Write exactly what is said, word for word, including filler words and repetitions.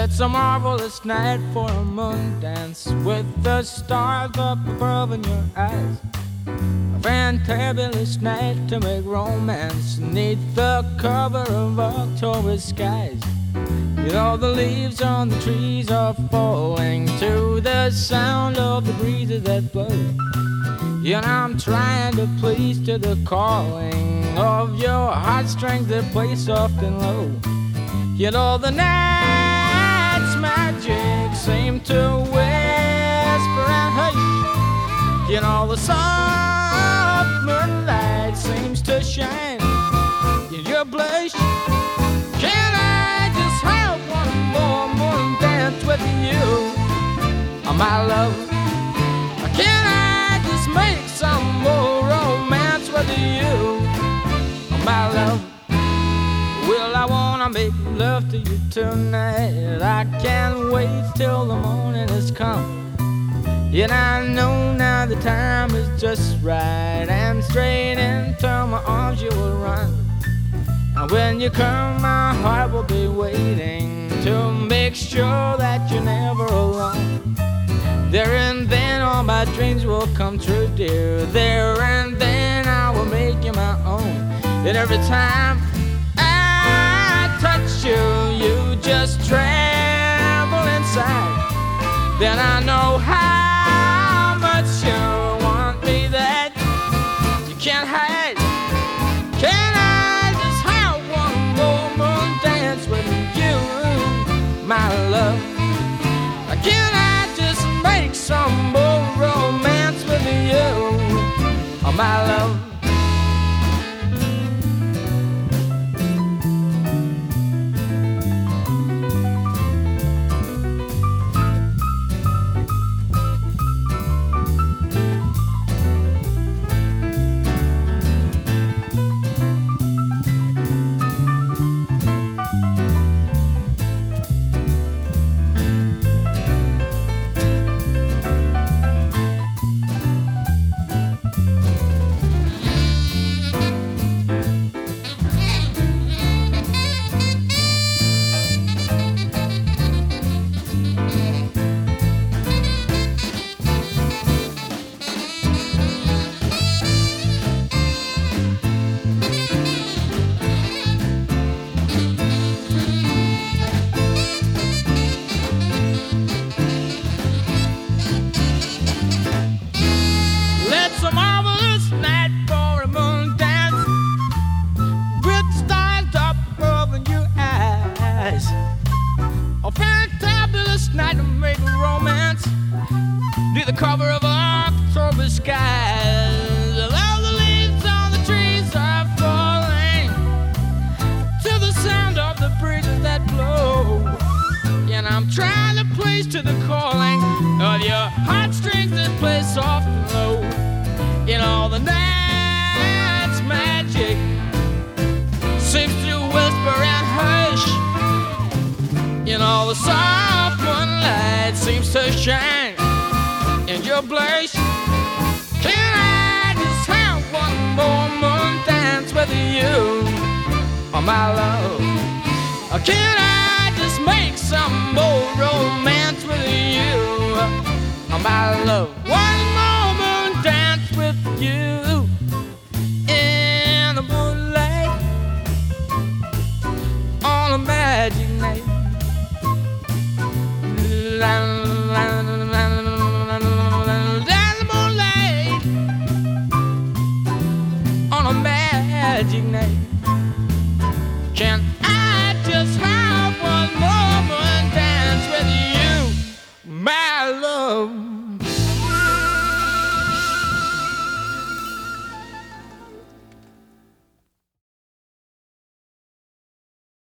It's a marvelous night for a moon dance with the stars up above in your eyes. A fantabulous night to make romance neath the cover of October skies. You know the leaves on the trees are falling to the sound of the breezes that blow. You know I'm trying to please to the calling of your heartstrings that play soft and low. You know the night's magic seem to whisper and hush. You know the soft moonlight seems to shine in your blush. Can I just have one more moon dance with you, oh, my love? Can I just make some more romance with you, oh, my love? Well, I wanna make love to you tonight. I can't wait till the morning has come. Yet I know now the time is just right, and straight into my arms you will run. And when you come, my heart will be waiting to make sure that you're never alone. There and then all my dreams will come true, dear. There and then I will make you my own. And every time I touch you, you just tremble inside. Then I know how much you want me that you can't hide. Can I just have one more moon dance with you, my love? Can I just make some more romance with you, oh, my love? The cover of October skies. All the leaves on the trees are falling to the sound of the breezes that blow. And I'm trying to please to the calling of your heartstrings that play soft and low. In all the night's magic seems to whisper and hush. In all the soft moonlight seems to shine in your blush. Can I just have one more moon dance with you, oh, my love? Or can I just make some more romance with you, oh, my love? One more moon dance with you in the moonlight on a magic night. La, la, la, la, la. On a magic night, can I